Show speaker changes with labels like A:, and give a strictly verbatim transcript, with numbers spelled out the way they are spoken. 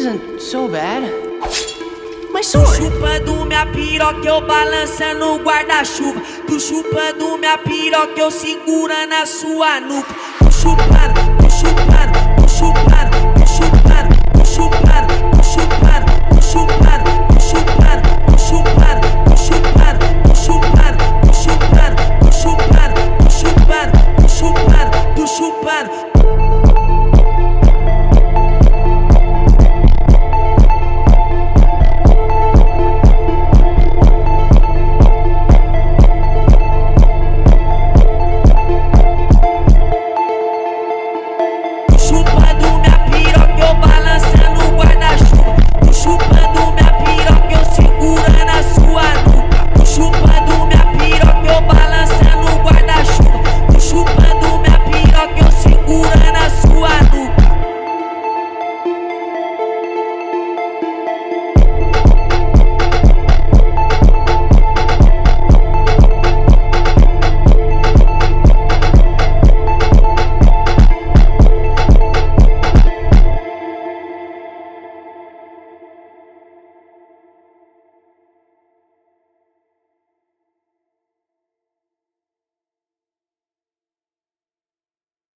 A: isn't so bad. My sword.
B: Tu chupando minha piroca, eu balançando o guarda-chuva. Tu chupando minha piroca, eu segurando a sua nuca. Tu chupando, tu chupando, tu